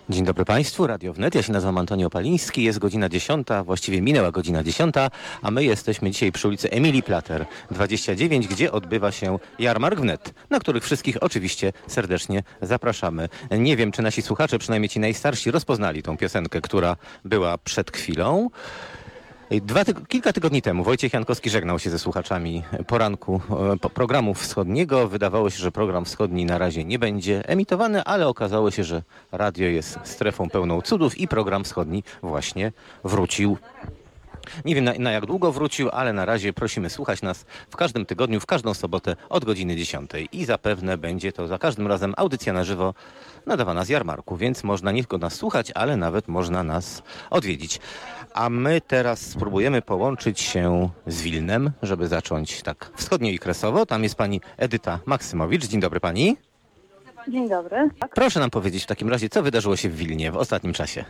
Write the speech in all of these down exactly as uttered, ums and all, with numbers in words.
Dzień dobry Państwu, Radio Wnet. Ja się nazywam Antoni Opaliński. Jest godzina dziesiąta, właściwie minęła godzina dziesiąta, a my jesteśmy dzisiaj przy ulicy Emilii Plater dwadzieścia dziewięć, gdzie odbywa się jarmark Wnet, na których wszystkich oczywiście serdecznie zapraszamy. Nie wiem, czy nasi słuchacze, przynajmniej ci najstarsi, rozpoznali tą piosenkę, która była przed chwilą. Dwa tyg- kilka tygodni temu Wojciech Jankowski żegnał się ze słuchaczami poranku po programu wschodniego. Wydawało się, że program wschodni na razie nie będzie emitowany, ale okazało się, że radio jest strefą pełną cudów i program wschodni właśnie wrócił. Nie wiem na, na jak długo wrócił, ale na razie prosimy słuchać nas w każdym tygodniu, w każdą sobotę od godziny dziesiątej. I zapewne będzie to za każdym razem audycja na żywo nadawana z jarmarku, więc można nie tylko nas słuchać, ale nawet można nas odwiedzić. A my teraz spróbujemy połączyć się z Wilnem, żeby zacząć tak wschodnio i kresowo. Tam jest pani Edyta Maksymowicz. Dzień dobry pani. Dzień dobry. Tak. Proszę nam powiedzieć w takim razie, co wydarzyło się w Wilnie w ostatnim czasie.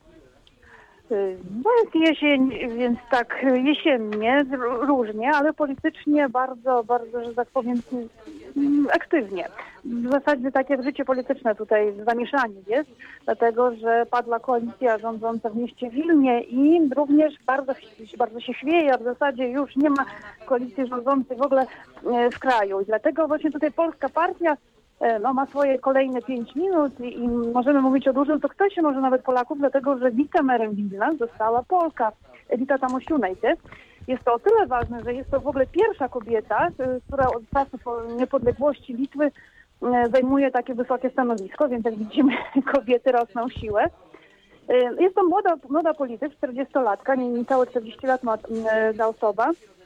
No jest jesień, więc tak jesiennie, różnie, ale politycznie bardzo, bardzo, że tak powiem, aktywnie. W zasadzie takie życie polityczne tutaj zamieszanie jest, dlatego że padła koalicja rządząca w mieście Wilnie i również bardzo, bardzo się chwieje, a w zasadzie już nie ma koalicji rządzącej w ogóle w kraju. I dlatego właśnie tutaj Polska Partia no, ma swoje kolejne pięć minut i, i możemy mówić o dużym sukcesie, może nawet Polaków, dlatego że wicemerem Wilna została Polka, Edyta Tamosiunajte. Jest to o tyle ważne, że jest to w ogóle pierwsza kobieta, która od czasów niepodległości Litwy zajmuje takie wysokie stanowisko, więc jak widzimy, kobiety rosną w siłę. Jest to młoda, młoda polityk, czterdziestolatka, nie niecałe czterdzieści lat ma ta osoba.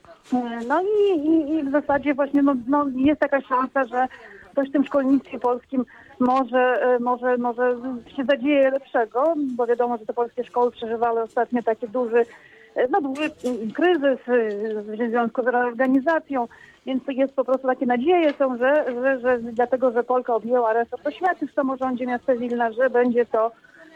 No i, i, i w zasadzie właśnie no, no jest taka szansa, że coś w tym szkolnictwie polskim może, może, może się zadzieje lepszego, bo wiadomo, że te polskie szkoły przeżywały ostatnio taki duży, no duży kryzys w związku z reorganizacją, więc jest po prostu takie nadzieje są, że, że, że dlatego, że Polka objęła resort oświaty w samorządzie miasta Wilna, że będzie to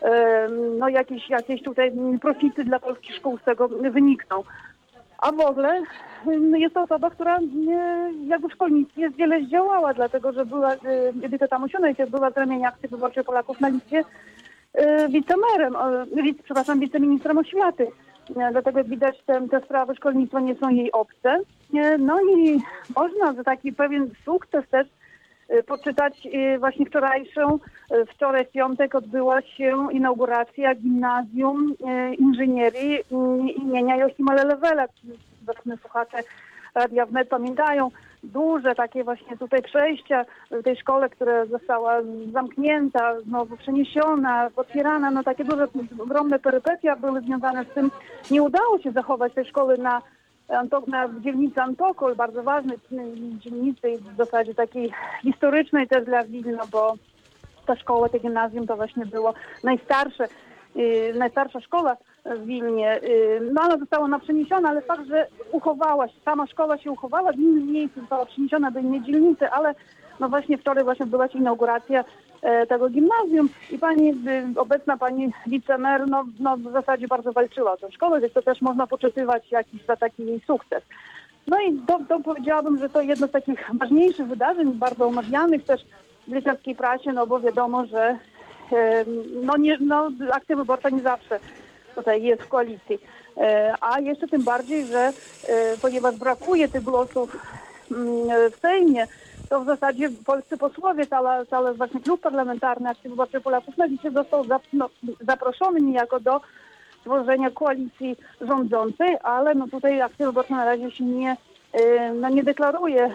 no jakieś, jakieś tutaj profity dla polskich szkół z tego wynikną. A w ogóle jest to osoba, która jakby w szkolnictwie jest wiele zdziałała, dlatego że była, Edyta Tamosiunajte była z ramienia Akcji Wyborczej Polaków na Litwie wicemerem, wice, przepraszam, wiceministrem oświaty. Dlatego jak widać te, te sprawy szkolnictwa nie są jej obce. No i można za taki pewien sukces też poczytać właśnie wczorajszą, wczoraj w piątek odbyła się inauguracja Gimnazjum Inżynierii imienia Joachima Lelewela. Zacne słuchacze Radia Wnet pamiętają duże takie właśnie tutaj przejścia w tej szkole, która została zamknięta, znowu przeniesiona, otwierana. No takie duże, ogromne perypetia były związane z tym. Nie udało się zachować tej szkoły na na dzielnicy Antokol, bardzo ważnej dzielnicy w zasadzie takiej historycznej też dla Wilna, bo ta szkoła, to gimnazjum to właśnie było najstarsze, yy, najstarsza szkoła w Wilnie. Yy, no ona została ona przeniesiona, ale fakt, że uchowała się, sama szkoła się uchowała w innym miejscu, została przeniesiona do innej dzielnicy, ale no właśnie wczoraj właśnie była się inauguracja e, tego gimnazjum i pani, y, obecna pani wicemer, no, no w zasadzie bardzo walczyła o tę szkołę, więc to też można poczytywać jakiś za taki jej sukces. No i to, to powiedziałabym, że to jedno z takich ważniejszych wydarzeń, bardzo omawianych też w litewskiej prasie, no bo wiadomo, że e, no, nie, no akcja wyborcza nie zawsze tutaj jest w koalicji. E, a jeszcze tym bardziej, że e, ponieważ brakuje tych głosów m, w Sejmie, to w zasadzie polscy posłowie, cały, cały właśnie klub parlamentarny Akcji Wyborczej Polaków na Litwie został zap, no, zaproszony niejako do tworzenia koalicji rządzącej, ale no tutaj Akcja Wyborcza na razie się nie, yy, no, nie deklaruje.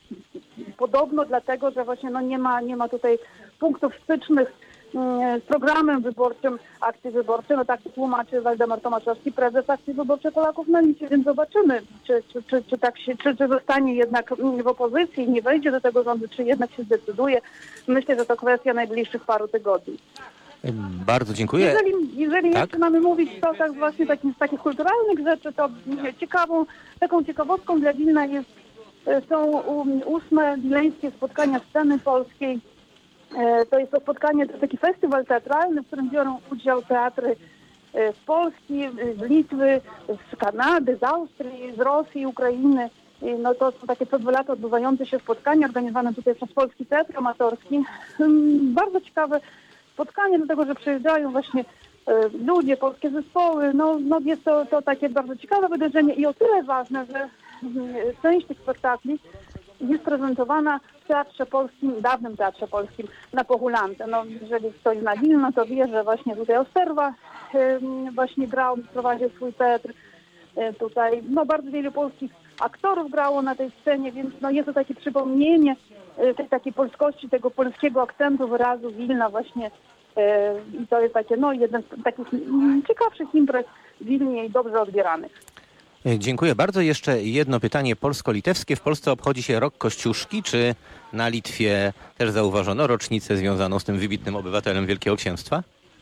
Podobno dlatego, że właśnie no, nie ma, nie ma tutaj punktów stycznych z programem wyborczym Akcji Wyborczej. No tak tłumaczy Waldemar Tomaszewski, prezes Akcji Wyborczej Polaków na Litwie, więc zobaczymy, czy, czy, czy, czy tak się, czy, czy zostanie jednak w opozycji i nie wejdzie do tego rządu, czy jednak się zdecyduje. Myślę, że to kwestia najbliższych paru tygodni. Bardzo dziękuję. Jeżeli, jeżeli tak? jeszcze mamy mówić to tak właśnie takim, z takich kulturalnych rzeczy, to ciekawą, taką ciekawostką dla Wilna jest, są ósme wileńskie spotkania sceny polskiej. To jest to spotkanie, to taki festiwal teatralny, w którym biorą udział teatry z Polski, z Litwy, z Kanady, z Austrii, z Rosji, Ukrainy. No to są takie co dwa lata odbywające się spotkania organizowane tutaj przez Polski Teatr Amatorski. Bardzo ciekawe spotkanie, dlatego że przyjeżdżają właśnie e, ludzie, polskie zespoły. No, no jest to, to takie bardzo ciekawe wydarzenie i o tyle ważne, że mm, część tych spektakli jest prezentowana w Teatrze Polskim, dawnym Teatrze Polskim na Pochulance. No, jeżeli ktoś zna Wilno, to wie, że właśnie tutaj Osterwa ym, właśnie grał, prowadził swój teatr. Y, tutaj no, bardzo wielu polskich aktorów grało na tej scenie, więc no, jest to takie przypomnienie y, tej takiej polskości, tego polskiego akcentu, wyrazu Wilna właśnie. Y, I to jest takie, no, jeden z takich mm, ciekawszych imprez w Wilnie i dobrze odbieranych. Dziękuję bardzo. Jeszcze jedno pytanie polsko-litewskie. W Polsce obchodzi się Rok Kościuszki. Czy na Litwie też zauważono rocznicę związaną z tym wybitnym obywatelem Wielkiego Księstwa?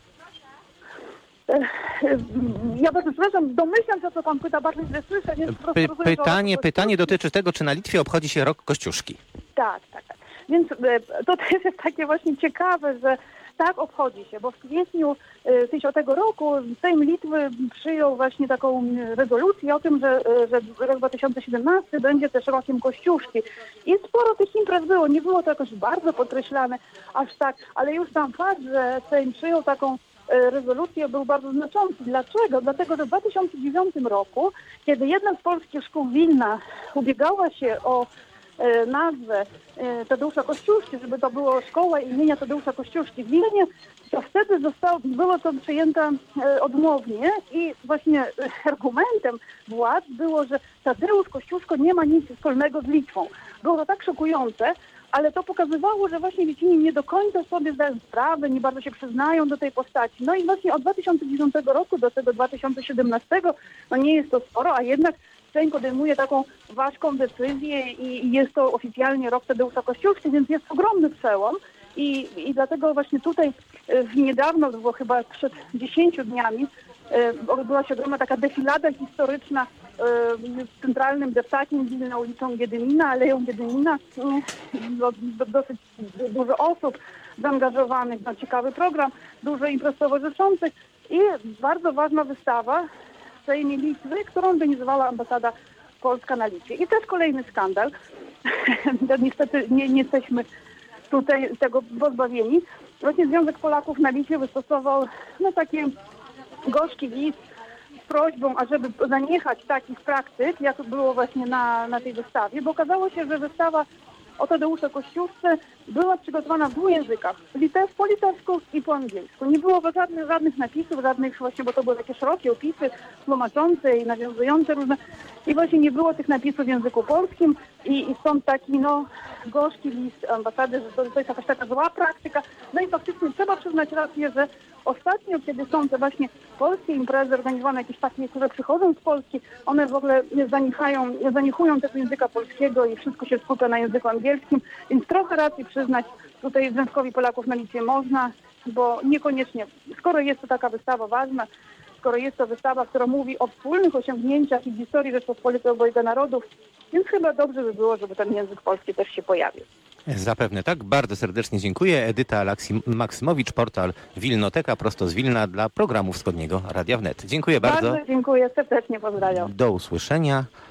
Ja bardzo przepraszam, domyślam się, o co pan pyta, bardzo źle słyszę, więc po prostu Py- rozumiem, że o pytanie, co pytanie chodzi. dotyczy tego, czy na Litwie obchodzi się Rok Kościuszki. Tak, tak, tak. Więc e, to też jest takie właśnie ciekawe, że tak obchodzi się, bo w kwietniu e, tysiącego roku Sejm Litwy przyjął właśnie taką e, rezolucję o tym, że, e, że rok dwa tysiące siedemnasty będzie też rokiem Kościuszki. I sporo tych imprez było, nie było to jakoś bardzo podkreślane aż tak, ale już sam fakt, że Sejm przyjął taką e, rezolucję był bardzo znaczący. Dlaczego? Dlatego, że w dwa tysiące dziewiątym roku, kiedy jedna z polskich szkół Wilna ubiegała się o e, nazwę e, Tadeusza Kościuszki, żeby to było szkoła imienia Tadeusza Kościuszki w Wilnie, to wtedy zostało, było to przyjęte e, odmownie i właśnie e, argumentem władz było, że Tadeusz Kościuszko nie ma nic wspólnego z Litwą. Było to tak szokujące, ale to pokazywało, że właśnie Litwini nie do końca sobie zdają sprawę, nie bardzo się przyznają do tej postaci. No i właśnie od dwa tysiące dziesiątego roku do tego dwa tysiące siedemnastego, no nie jest to sporo, a jednak Sejm podejmuje taką ważką decyzję i jest to oficjalnie rok Tadeusza Kościuszki, więc jest ogromny przełom. I, I dlatego właśnie tutaj e, w niedawno, to było chyba przed dziesięciu dniami, e, odbyła się ogromna taka defilada historyczna e, w centralnym deptakiem Wilna ulicą Giedymina, Aleją Giedymina. E, do, do, dosyć dużo osób zaangażowanych, no, ciekawy program, dużo imprez towarzyszących i bardzo ważna wystawa w Sejmie Litwy, którą organizowała ambasada polska na Litwie. I też kolejny skandal. Niestety nie, nie jesteśmy tutaj tego pozbawieni. Właśnie Związek Polaków na Litwie wystosował no, taki gorzki list z prośbą, ażeby zaniechać takich praktyk, jak było właśnie na, na tej wystawie, bo okazało się, że wystawa o Tadeuszu Kościuszce była przygotowana w dwóch językach. Litew, po litewsku i po angielsku. Nie było żadnych, żadnych napisów, żadnych właśnie, bo to były takie szerokie opisy tłumaczące i nawiązujące różne. I właśnie nie było tych napisów w języku polskim i, i stąd taki no gorzki list ambasady, że to, to jest jakaś taka zła praktyka. No i faktycznie trzeba przyznać rację, że ostatnio, kiedy są te właśnie polskie imprezy organizowane, jakieś takie, które przychodzą z Polski, one w ogóle zanichają, zanichują tego języka polskiego i wszystko się skupia na języku angielskim, więc trochę racji przyznać tutaj Związkowi Polaków na Litwie można, bo niekoniecznie, skoro jest to taka wystawa ważna, skoro jest to wystawa, która mówi o wspólnych osiągnięciach i historii Rzeczpospolitej obojga narodów, więc chyba dobrze by było, żeby ten język polski też się pojawił. Zapewne tak. Bardzo serdecznie dziękuję. Edyta Laksim- Maksymowicz, portal Wilnoteka, prosto z Wilna dla programu Wschodniego Radia Wnet. Dziękuję bardzo. Bardzo dziękuję, serdecznie pozdrawiam. Do usłyszenia.